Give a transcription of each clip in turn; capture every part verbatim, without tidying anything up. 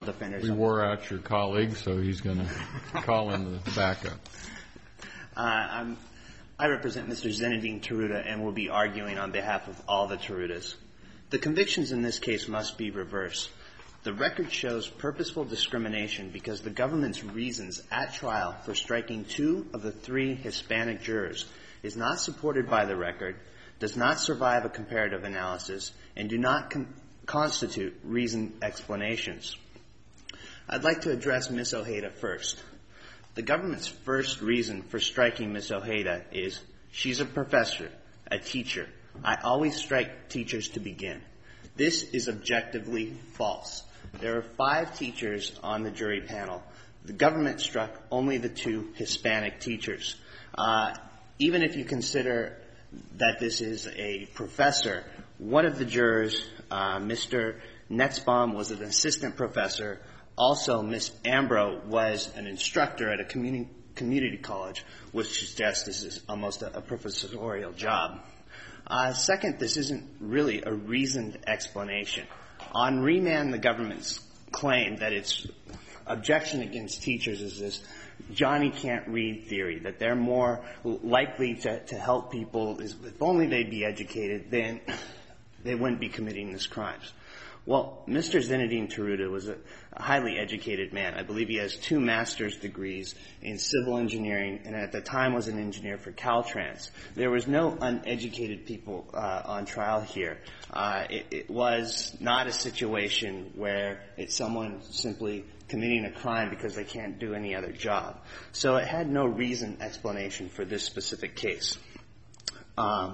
Defenders. We wore out your colleague, so he's going to call in the backup. Uh, I'm, I represent Mister Zinedine Taruda and will be arguing on behalf of all the Tarudas. The convictions in this case must be reversed. The record shows purposeful discrimination because the government's reasons at trial for striking two of the three Hispanic jurors is not supported by the record, does not survive a comparative analysis, and do not con- constitute reasoned explanations. I'd like to address Miz Ojeda first. The government's first reason for striking Miz Ojeda is she's a professor, a teacher. I always strike teachers to begin. This is objectively false. There are five teachers on the jury panel. The government struck only the two Hispanic teachers. Uh, even if you consider that this is a professor, one of the jurors, uh, Mister Netzbaum, was an assistant professor. Also, Miz Ambro was an instructor at a community, community college, which suggests this is almost a, a professorial job. Uh, second, this isn't really a reasoned explanation. On remand, the government's claim that its objection against teachers is this Johnny can't read theory, that they're more likely to, to help people. If only they'd be educated, then they wouldn't be committing these crimes. Well, Mister Zinedine Taruda was a, a highly educated man. I believe he has two master's degrees in civil engineering, and at the time was an engineer for Caltrans. There was no uneducated people uh, on trial here. Uh, it, it was not a situation where it's someone simply committing a crime because they can't do any other job. So it had no reasoned explanation for this specific case. Um,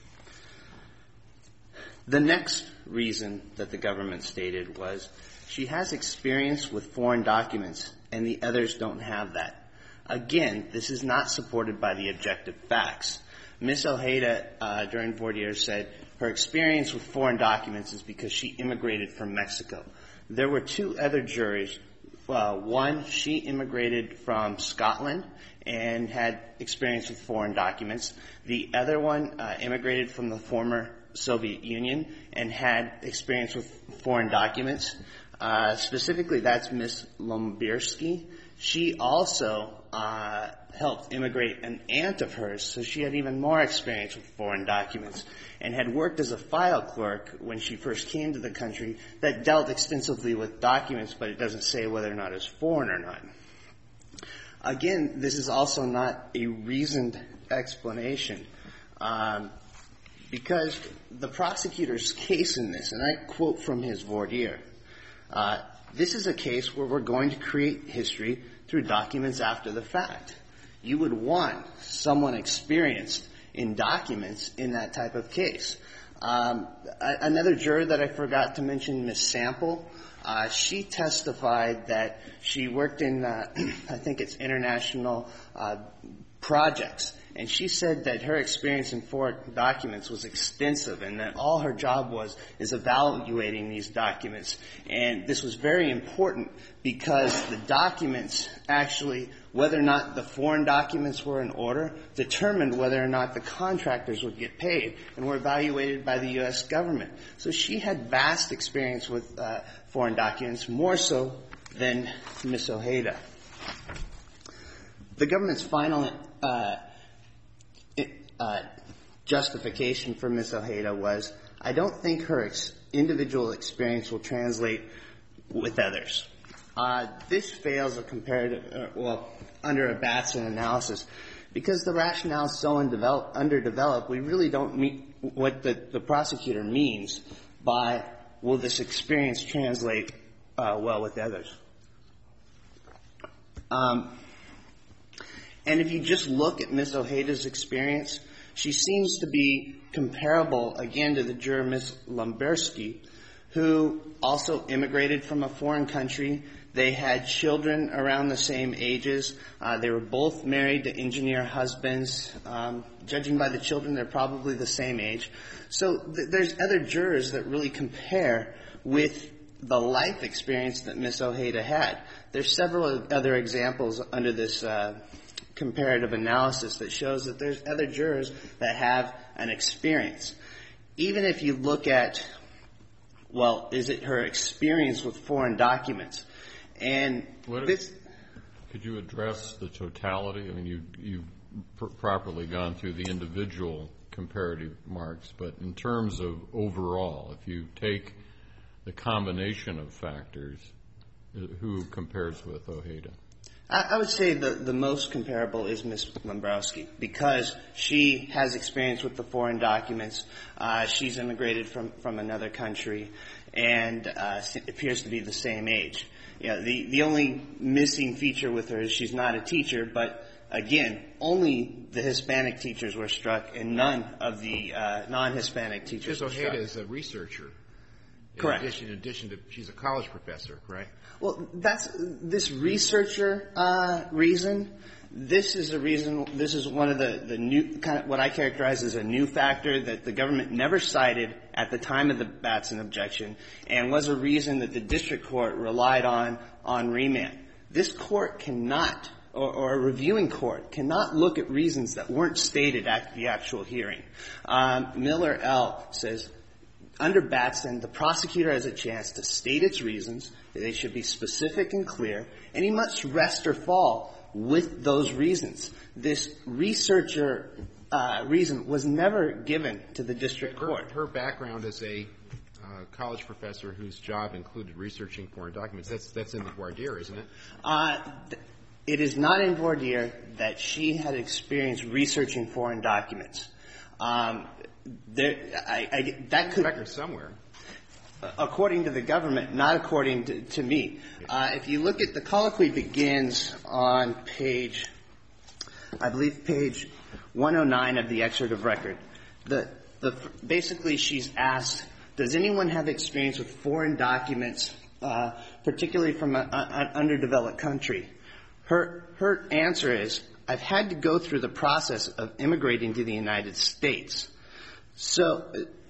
The next reason that the government stated was she has experience with foreign documents and the others don't have that. Again, this is not supported by the objective facts. Miz Ojeda, uh, during voir dire, said her experience with foreign documents is because she immigrated from Mexico. There were two other juries. Uh, one, she immigrated from Scotland and had experience with foreign documents. The other one uh, immigrated from the former Soviet Union and had experience with foreign documents. Uh, specifically, that's Miz Lombirsky. She also uh, helped immigrate an aunt of hers, so she had even more experience with foreign documents and had worked as a file clerk when she first came to the country that dealt extensively with documents, but it doesn't say whether or not it's foreign or not. Again, this is also not a reasoned explanation. Um, Because the prosecutor's case in this, and I quote from his voir dire, uh, this is a case where we're going to create history through documents after the fact. You would want someone experienced in documents in that type of case. Um, a- another juror that I forgot to mention, Miz Sample, uh, she testified that she worked in, uh, I think it's international uh, projects. And she said that her experience in foreign documents was extensive and that all her job was is evaluating these documents. And this was very important because the documents actually, whether or not the foreign documents were in order, determined whether or not the contractors would get paid and were evaluated by the U S government. So she had vast experience with uh, foreign documents, more so than Miz Ojeda. The government's final uh, Uh, justification for Miz Ojeda was, I don't think her ex- individual experience will translate with others. Uh, this fails a comparative, uh, well, under a Batson analysis, because the rationale is so undeveloped, underdeveloped, we really don't meet what the, the prosecutor means by, will this experience translate uh, well with others? Um, and if you just look at Miz Ojeda's experience, she seems to be comparable, again, to the juror, Miz Lombirsky, who also immigrated from a foreign country. They had children around the same ages. Uh, they were both married to engineer husbands. Um, judging by the children, they're probably the same age. So th- there's other jurors that really compare with the life experience that Miz Ojeda had. There's several other examples under this uh comparative analysis that shows that there's other jurors that have an experience. Even if you look at well, is it her experience with foreign documents? And what this... Could you address the totality? I mean, you, you've pr- properly gone through the individual comparative marks, but in terms of overall, if you take the combination of factors, who compares with Ojeda? I, I would say the, the most comparable is Miz Lembrowski, because she has experience with the foreign documents. Uh, she's immigrated from, from another country and uh, appears to be the same age. You know, the, the only missing feature with her is she's not a teacher, but again, only the Hispanic teachers were struck and none of the uh, non-Hispanic teachers were struck. Ojeda is a researcher. In Correct. Addition, in addition to, she's a college professor, right? Well, that's this researcher uh, reason. This is a reason. This is one of the, the new kind of what I characterize as a new factor that the government never cited at the time of the Batson objection, and was a reason that the district court relied on on remand. This court cannot, or, or a reviewing court cannot look at reasons that weren't stated at the actual hearing. Um, Miller L. says, under Batson, the prosecutor has a chance to state its reasons. They should be specific and clear, and he must rest or fall with those reasons. This researcher uh, reason was never given to the district her, court. Her background as a uh, college professor whose job included researching foreign documents, that's, that's in the voir dire, isn't it? Uh, th- it is not in voir dire that she had experience researching foreign documents. Um, there, I, I, that could... record somewhere. According to the government, not according to, to me. Uh, if you look at the colloquy begins on page, I believe page one oh nine of the excerpt of record. The, the, basically, she's asked, does anyone have experience with foreign documents, uh, particularly from an underdeveloped country? Her, her answer is, I've had to go through the process of immigrating to the United States. So,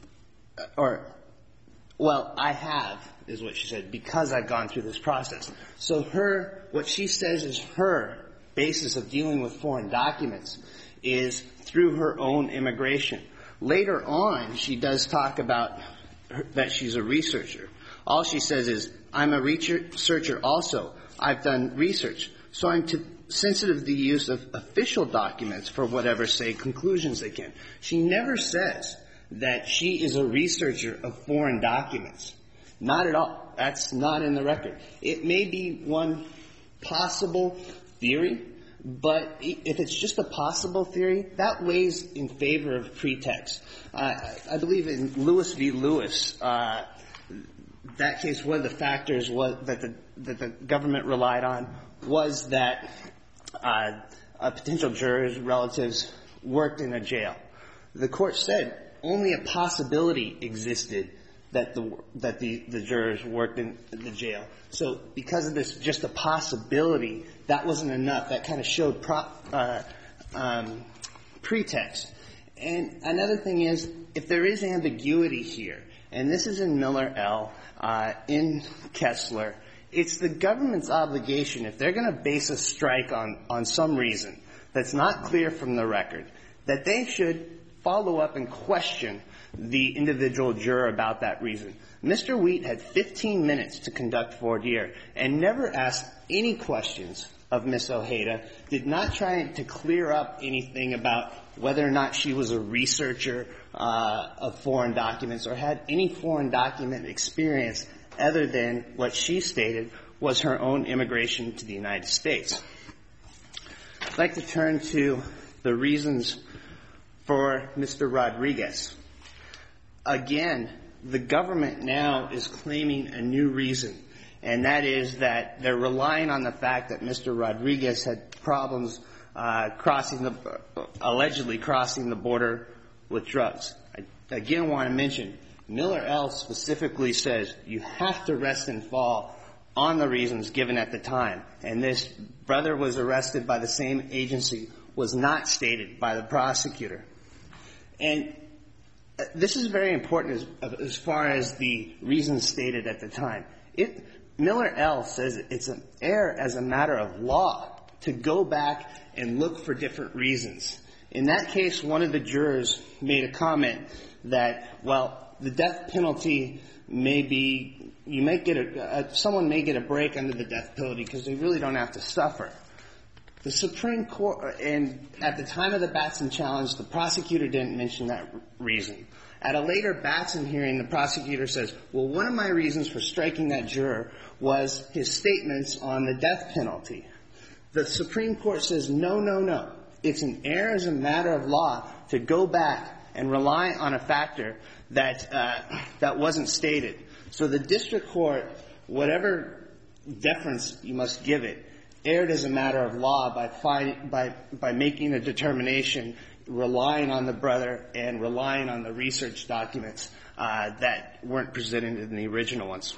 or... Well, I have, is what she said, because I've gone through this process. So her, what she says is her basis of dealing with foreign documents is through her own immigration. Later on, she does talk about her, that she's a researcher. All she says is, I'm a researcher also. I've done research. So I'm to, sensitive to the use of official documents for whatever, say, conclusions they can. She never says that she is a researcher of foreign documents. Not at all. That's not in the record. It may be one possible theory, but if it's just a possible theory, that weighs in favor of pretext. Uh, I believe in Lewis v. Lewis, uh, that case, one of the factors was that the, that the government relied on was that uh, a potential juror's relatives worked in a jail. The court said only a possibility existed that the that the, the jurors worked in the jail. So because of this, just a possibility, that wasn't enough. That kind of showed pro, uh, um, pretext. And another thing is, if there is ambiguity here, and this is in Miller L., uh, in Kessler, it's the government's obligation, if they're going to base a strike on, on some reason that's not clear from the record, that they should follow up and question the individual juror about that reason. Mister Wheat had fifteen minutes to conduct voir dire and never asked any questions of Miss Ojeda, did not try to clear up anything about whether or not she was a researcher uh, of foreign documents or had any foreign document experience other than what she stated was her own immigration to the United States. I'd like to turn to the reasons for Mister Rodriguez. Again, the government now is claiming a new reason, and that is that they're relying on the fact that Mister Rodriguez had problems uh, crossing the, uh, allegedly crossing the border with drugs. I again want to mention, Miller L. specifically says you have to rest and fall on the reasons given at the time, and this brother was arrested by the same agency was not stated by the prosecutor. And this is very important as, as far as the reasons stated at the time. It, Miller L. says it's an error as a matter of law to go back and look for different reasons. In that case, one of the jurors made a comment that, well, the death penalty may be, you may get a, a someone may get a break under the death penalty because they really don't have to suffer. The Supreme Court, and at the time of the Batson challenge, the prosecutor didn't mention that reason. At a later Batson hearing, the prosecutor says, well, one of my reasons for striking that juror was his statements on the death penalty. The Supreme Court says, no, no, no. It's an error as a matter of law to go back and rely on a factor that uh, that wasn't stated. So the district court, whatever deference you must give it, erred as a matter of law by find, by by making a determination, relying on the brother and relying on the research documents uh, that weren't presented in the original ones.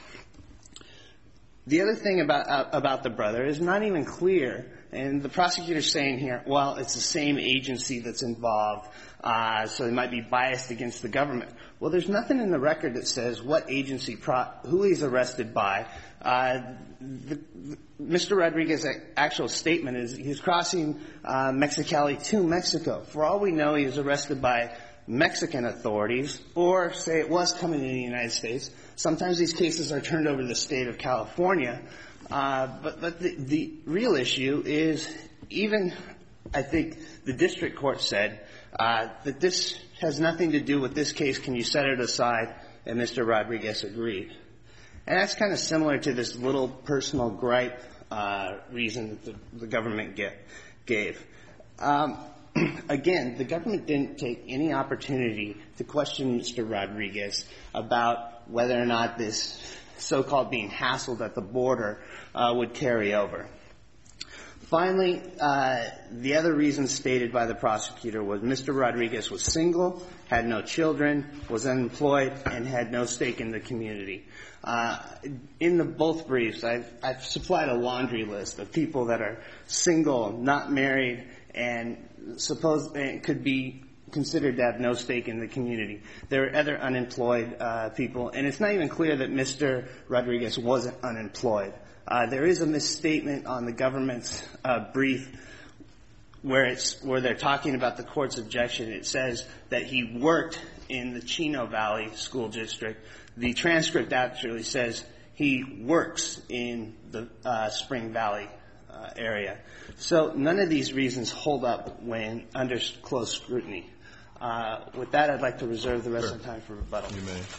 The other thing about uh, about the brother is not even clear, and the prosecutor's saying here, well, it's the same agency that's involved, uh, so they might be biased against the government. Well, there's nothing in the record that says what agency, pro- who he's arrested by. Uh, the, the, Mister Rodriguez's actual statement is he's crossing uh, Mexicali to Mexico. For all we know, he was arrested by Mexican authorities, or say it was coming in the United States. Sometimes these cases are turned over to the state of California. Uh, but but the, the real issue is, even I think the district court said uh, that this has nothing to do with this case. Can you set it aside? And Mister Rodriguez agreed. And that's kind of similar to this little personal gripe uh, reason that the, the government get, gave. Um, again, the government didn't take any opportunity to question Mister Rodriguez about whether or not this so-called being hassled at the border uh, would carry over. Finally, uh, the other reason stated by the prosecutor was Mister Rodriguez was single, had no children, was unemployed, and had no stake in the community. Uh, in the both briefs, I've, I've supplied a laundry list of people that are single, not married, and suppose and could be considered to have no stake in the community. There are other unemployed uh, people, and it's not even clear that Mister Rodriguez wasn't unemployed. Uh, there is a misstatement on the government's uh, brief where it's where they're talking about the court's objection. It says that he worked in the Chino Valley School District. The transcript actually says he works in the uh, Spring Valley uh, area. So none of these reasons hold up when under close scrutiny. Uh, with that, I'd like to reserve the rest sure. of the time for rebuttal. You may.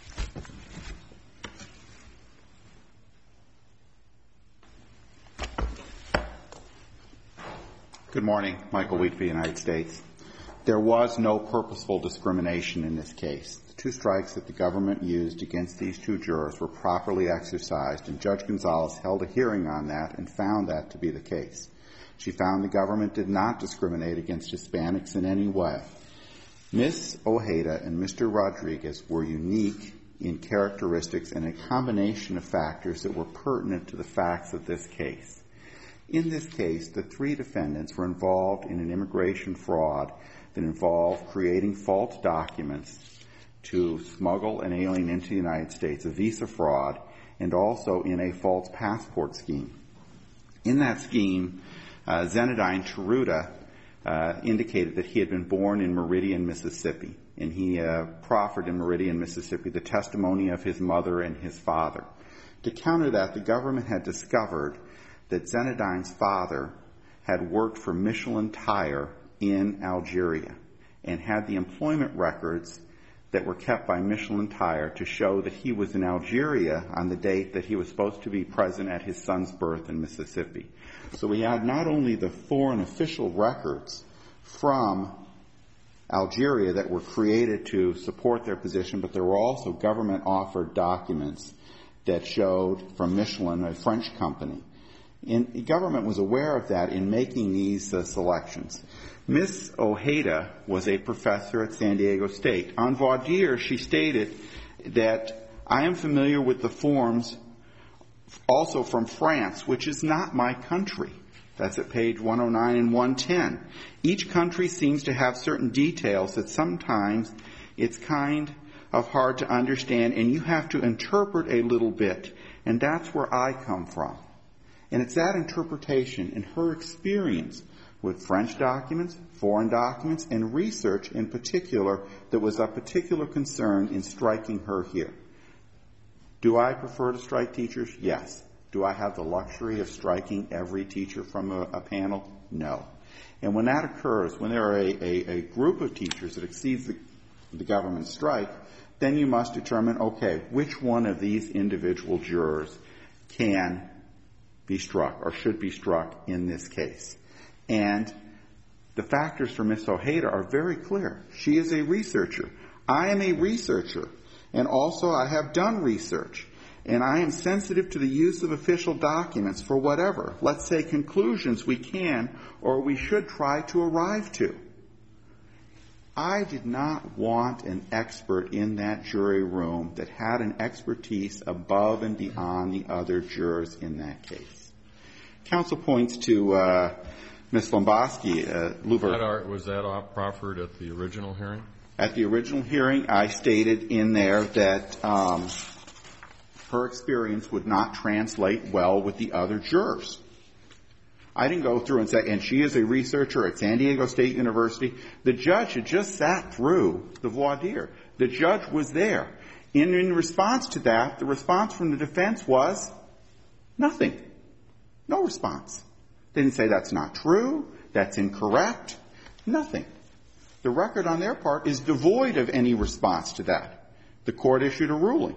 Good morning. Michael Wheatby, United States. There was no purposeful discrimination in this case. The two strikes that the government used against these two jurors were properly exercised, and Judge Gonzalez held a hearing on that and found that to be the case. She found the government did not discriminate against Hispanics in any way. Miz Ojeda and Mister Rodriguez were unique in characteristics and a combination of factors that were pertinent to the facts of this case. In this case, the three defendants were involved in an immigration fraud that involved creating false documents to smuggle an alien into the United States, a visa fraud, and also in a false passport scheme. In that scheme, uh, Zenadine Taruta uh, indicated that he had been born in Meridian, Mississippi, and he uh, proffered in Meridian, Mississippi, the testimony of his mother and his father. To counter that, the government had discovered that Zenadine's father had worked for Michelin Tire in Algeria and had the employment records that were kept by Michelin Tire to show that he was in Algeria on the date that he was supposed to be present at his son's birth in Mississippi. So we had not only the foreign official records from Algeria that were created to support their position, but there were also government-offered documents that showed from Michelin, a French company. And the government was aware of that in making these uh, selections. Miz Ojeda was a professor at San Diego State. On voir dire, she stated that I am familiar with the forms also from France, which is not my country. That's at page one oh nine and one ten. Each country seems to have certain details that sometimes it's kind of hard to understand, and you have to interpret a little bit. And that's where I come from. And it's that interpretation and her experience with French documents, foreign documents, and research in particular that was of particular concern in striking her here. Do I prefer to strike teachers? Yes. Do I have the luxury of striking every teacher from a, a panel? No. And when that occurs, when there are a, a, a group of teachers that exceeds the, the government strike, then you must determine, okay, which one of these individual jurors can be struck or should be struck in this case. And the factors for Miz Ojeda are very clear. She is a researcher. I am a researcher. And also I have done research. And I am sensitive to the use of official documents for whatever, let's say, conclusions we can or we should try to arrive to. I did not want an expert in that jury room that had an expertise above and beyond the other jurors in that case. Counsel points to uh, Miz Lombosky. Uh, was, that our, was that proffered at the original hearing? At the original hearing, I stated in there that um, her experience would not translate well with the other jurors. I didn't go through and say, and she is a researcher at San Diego State University. The judge had just sat through the voir dire. The judge was there. And in response to that, the response from the defense was nothing. No response. They didn't say that's not true, that's incorrect, nothing. The record on their part is devoid of any response to that. The court issued a ruling.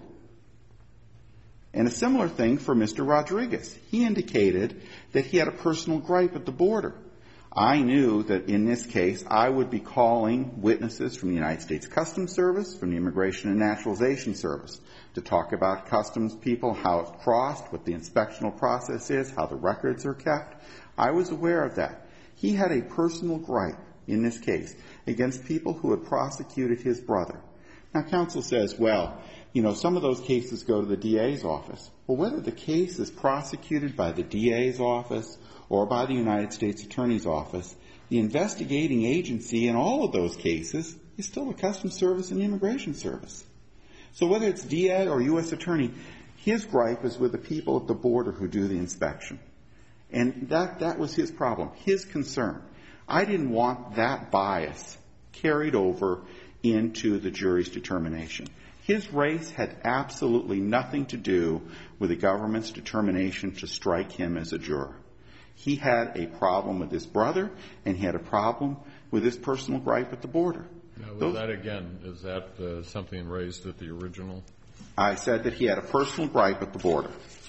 And a similar thing for Mister Rodriguez. He indicated that he had a personal gripe at the border. I knew that in this case I would be calling witnesses from the United States Customs Service, from the Immigration and Naturalization Service, to talk about customs people, how it's crossed, what the inspectional process is, how the records are kept. I was aware of that. He had a personal gripe in this case against people who had prosecuted his brother. Now, counsel says, well, you know, some of those cases go to the D A's office. Well, whether the case is prosecuted by the D A's office or by the United States Attorney's office, the investigating agency in all of those cases is still the Customs Service and the Immigration Service. So whether it's D A or U S Attorney, his gripe is with the people at the border who do the inspection. And that, that was his problem, his concern. I didn't want that bias carried over into the jury's determination. His race had absolutely nothing to do with the government's determination to strike him as a juror. He had a problem with his brother, and he had a problem with his personal gripe at the border. Now, was Those, that, again, is that uh, something raised at the original? I said that he had a personal gripe at the border.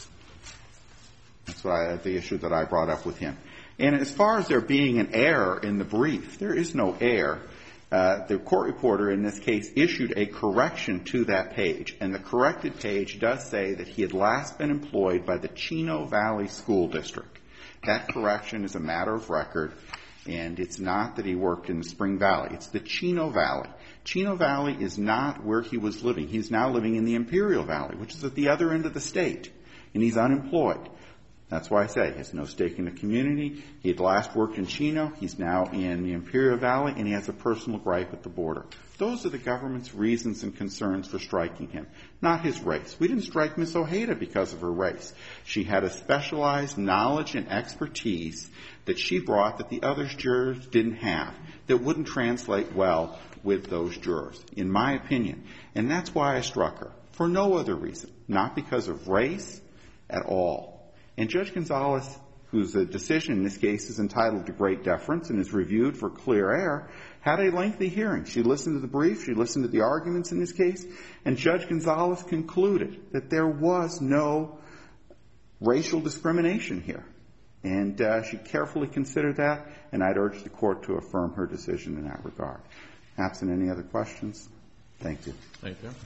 That's what I, the issue that I brought up with him. And as far as there being an error in the brief, there is no error. Uh, the court reporter in this case issued a correction to that page, and the corrected page does say that he had last been employed by the Chino Valley School District. That correction is a matter of record, and it's not that he worked in the Spring Valley. It's the Chino Valley. Chino Valley is not where he was living. He's now living in the Imperial Valley, which is at the other end of the state, and he's unemployed. That's why I say he has no stake in the community. He had last worked in Chino. He's now in the Imperial Valley, and he has a personal gripe at the border. Those are the government's reasons and concerns for striking him, not his race. We didn't strike Miz Ojeda because of her race. She had a specialized knowledge and expertise that she brought that the other jurors didn't have, that wouldn't translate well with those jurors, in my opinion. And that's why I struck her, for no other reason, not because of race at all. And Judge Gonzalez, whose decision in this case is entitled to great deference and is reviewed for clear error, had a lengthy hearing. She listened to the brief, she listened to the arguments in this case, and Judge Gonzalez concluded that there was no racial discrimination here. And uh, she carefully considered that, and I'd urge the court to affirm her decision in that regard. Absent any other questions? Thank you. Thank you.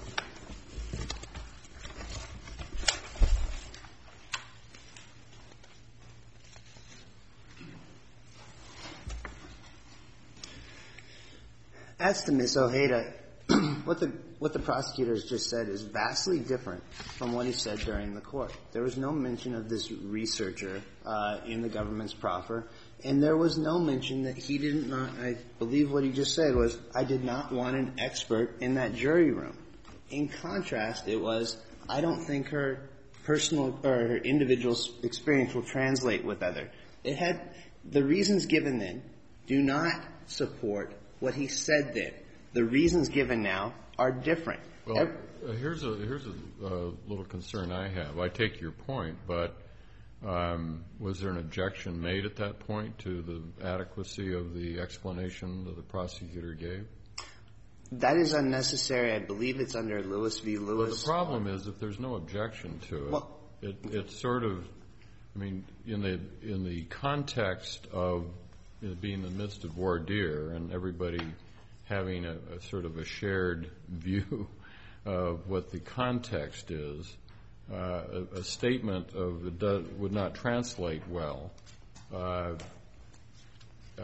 As to Miz Ojeda, what the what the prosecutors just said is vastly different from what he said during the court. There was no mention of this researcher uh, in the government's proffer, and there was no mention that he didn't not. I believe what he just said was, "I did not want an expert in that jury room." In contrast, it was, "I don't think her personal or her individual experience will translate with other." It had The reasons given then do not support what he said then. The reasons given now are different. Well, uh, here's a here's a uh, little concern I have. I take your point, but um, was there an objection made at that point to the adequacy of the explanation that the prosecutor gave? That is unnecessary. I believe it's under Lewis v. Lewis. Well, the problem is if there's no objection to it, well, it it's sort of, I mean, in the in the context of it being in the midst of voir dire and everybody having a, a sort of a shared view of what the context is, uh, a, a statement of it does, would not translate well, uh, uh,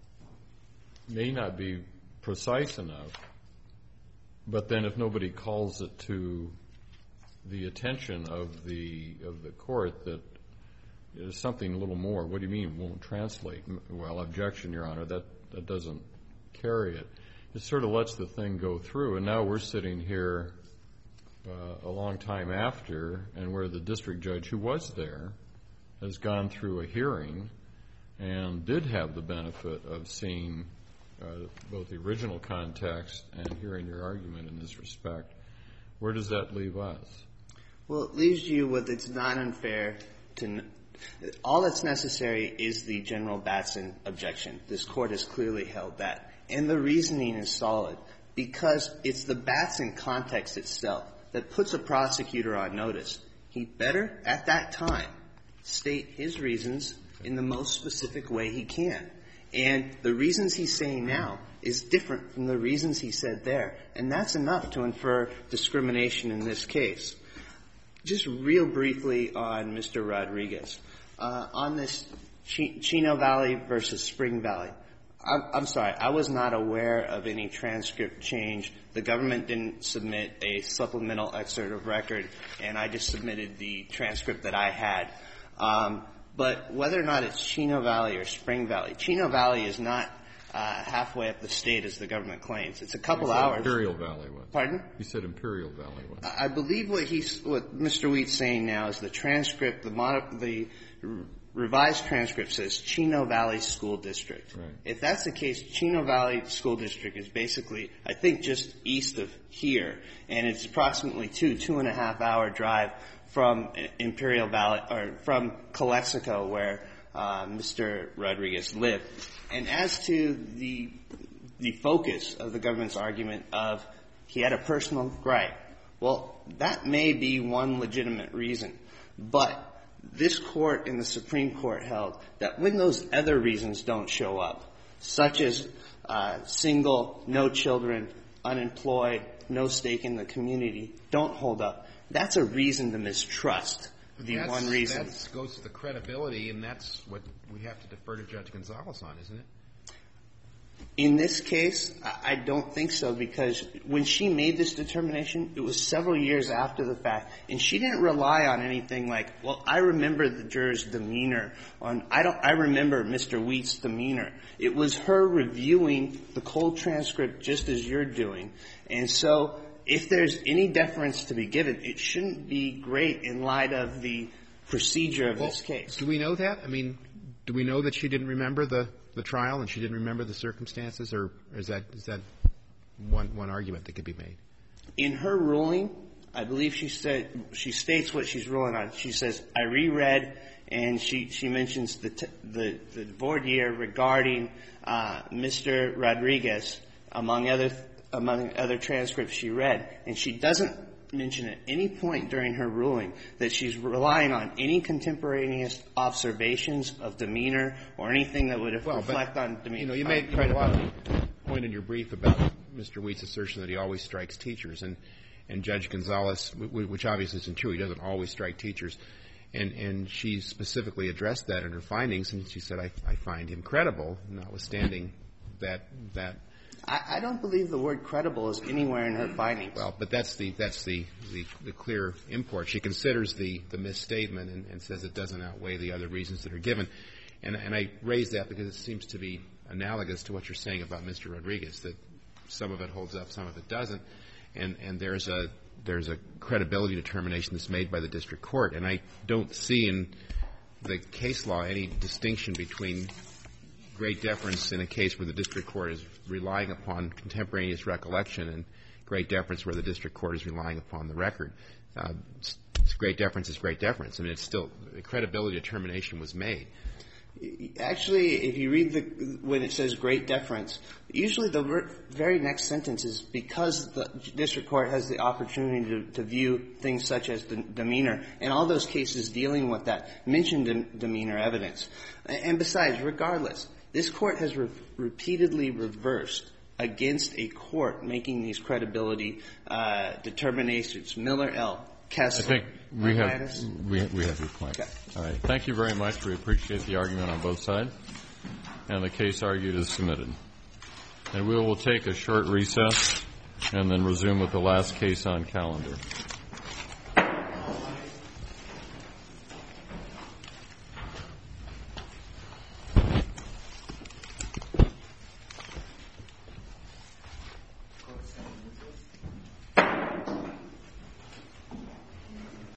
may not be precise enough, but then if nobody calls it to the attention of the of the court that there's something a little more. What do you mean won't translate? Well, objection, Your Honor. That that doesn't carry it. It sort of lets the thing go through, and now we're sitting here uh, a long time after, and where the district judge who was there has gone through a hearing and did have the benefit of seeing uh, both the original context and hearing your argument in this respect. Where does that leave us? Well, it leaves you with it's not unfair to – all that's necessary is the General Batson objection. This Court has clearly held that. And the reasoning is solid because it's the Batson context itself that puts a prosecutor on notice. He better, at that time, state his reasons in the most specific way he can. And the reasons he's saying now is different from the reasons he said there. And that's enough to infer discrimination in this case. Just real briefly on Mister Rodriguez. Uh, on this Ch- Chino Valley versus Spring Valley, I'm, I'm sorry, I was not aware of any transcript change. The government didn't submit a supplemental excerpt of record, and I just submitted the transcript that I had. Um, but whether or not it's Chino Valley or Spring Valley, Chino Valley is not uh, halfway up the state as the government claims. It's a couple hours. Imperial Valley was. Pardon? He said Imperial Valley was. I believe what he's, what Mister Wheat's saying now is the transcript, the, mod, the revised transcript says Chino Valley School District. Right. If that's the case, Chino Valley School District is basically, I think, just east of here, and it's approximately two, two and a half hour drive from Imperial Valley, or from Calexico, where uh, Mister Rodriguez lived. And as to the the focus of the government's argument of he had a personal gripe, well, that may be one legitimate reason, but this Court and the Supreme Court held that when those other reasons don't show up, such as uh, single, no children, unemployed, no stake in the community, don't hold up, that's a reason to mistrust the that's, one reason. That goes to the credibility, and that's what we have to defer to Judge Gonzalez on, isn't it? In this case, I don't think so, because when she made this determination, it was several years after the fact, and she didn't rely on anything like, well, I remember the juror's demeanor, on I don't I remember Mister Wheat's demeanor. It was her reviewing the cold transcript just as you're doing. And so if there's any deference to be given, it shouldn't be great in light of the procedure of well, this case. Do we know that? I mean, do we know that she didn't remember the the trial and she didn't remember the circumstances, or is that is that one one argument that could be made? In her ruling, I believe she said she states what she's ruling on. She says, I reread, and she she mentions the t- the the voir dire regarding uh, Mister Rodriguez among other among other transcripts she read, and she doesn't mention at any point during her ruling that she's relying on any contemporaneous observations of demeanor or anything that would well, reflect but, on demeanor. You know, you made, you made a lot of point in your brief about Mister Wheat's assertion that he always strikes teachers, and, and Judge Gonzalez, which obviously isn't true, he doesn't always strike teachers, and, and she specifically addressed that in her findings, and she said, I, I find him credible, notwithstanding that that I, I don't believe the word credible is anywhere in her findings. Well, but that's the that's the, the, the clear import. She considers the, the misstatement and, and says it doesn't outweigh the other reasons that are given. And, and I raise that because it seems to be analogous to what you're saying about Mister Rodriguez, that some of it holds up, some of it doesn't. And, and there's a there's a credibility determination that's made by the district court. And I don't see in the case law any distinction between great deference in a case where the district court is relying upon contemporaneous recollection and great deference where the district court is relying upon the record. Uh, great deference is great deference. I mean, it's still the credibility determination was made. Actually, if you read the when it says great deference, usually the ver- very next sentence is because the district court has the opportunity to, to view things such as the demeanor, and all those cases dealing with that mention de- demeanor evidence. And besides, regardless, this court has re- repeatedly reversed against a court making these credibility uh, determinations. Miller, L. Kessler. I think we have, we, we have your point. Okay. All right. Thank you very much. We appreciate the argument on both sides. And the case argued is submitted. And we will take a short recess and then resume with the last case on calendar.